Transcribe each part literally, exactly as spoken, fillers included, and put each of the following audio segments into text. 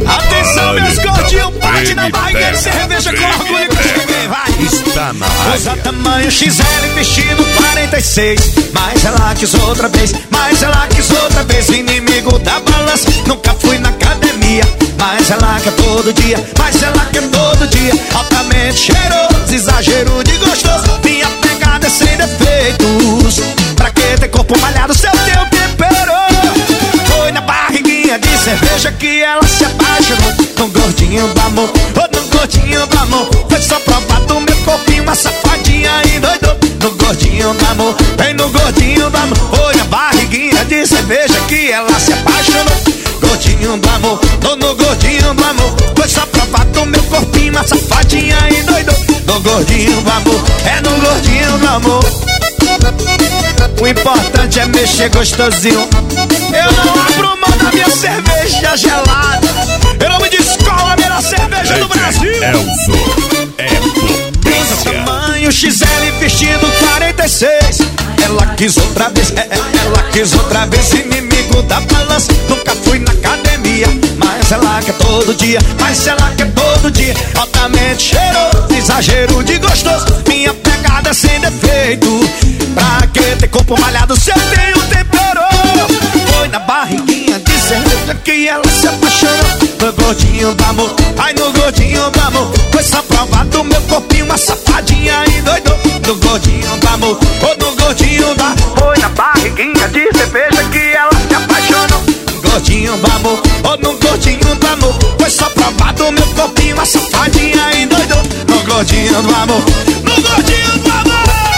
Atenção, meus gordinhos, bate na barriga de cerveja com orgulho que cheguei, vai. Está na área. Usa tamanho X L, vestido quarenta e seis. Mas ela quis outra vez, mas ela quis outra vez. Inimigo da balança, nunca fui na academia. Mas ela quer todo dia, mas ela quer todo dia. Altamente cheiroso, exagero de gostoso. Minha pegada é sem defeitos. Pra que ter corpo malhado se eu tenho tempero? Foi na barriguinha de cerveja que ela se apaixonou. No gordinho do amor, oh, no gordinho do amor. Foi só provar do meu corpinho, uma safadinha e doidou. No gordinho do amor, vem no gordinho do amor. Foi na barriguinha de cerveja que ela se apaixonou. Gordinho do amor, tô no gordinho do amor. Foi só provar do meu corpinho, uma safadinha e doidou. No gordinho do amor, é no gordinho do amor. O importante é mexer gostosinho. Eu não abro mão da minha cerveja gelada. Eu não me descolo a melhor cerveja do Brasil. Elzo é potência. Tamanho X L, vestido quarenta e seis. Ela quis outra vez, é, é, ela quis outra vez. Inimigo da balança, nunca fui na academia. Mas ela quer todo dia, mas ela quer todo dia. Altamente cheiroso, exagero de gostoso. Minha pegada é sem defeito. Pra que ter corpo malhado se eu tenho tempero? Foi na barriguinha de cerveja que ela se apaixonou. No gordinho do amor, ai no gordinho do amor. Foi só provar do meu corpinho, uma safadinha e doidou. No gordinho do amor, oh, no gordinho do amor. Foi na barriguinha de cerveja que ela se apaixonou. No gordinho do amor, oh, no gordinho do amor. Foi só provar do meu corpinho, uma safadinha e doidou. No gordinho do amor, no gordinho do amor.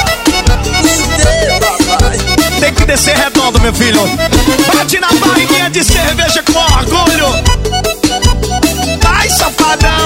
Tem que descer redondo, meu filho. Bate na barriguinha de cerveja com orgulho. Ai, safadão.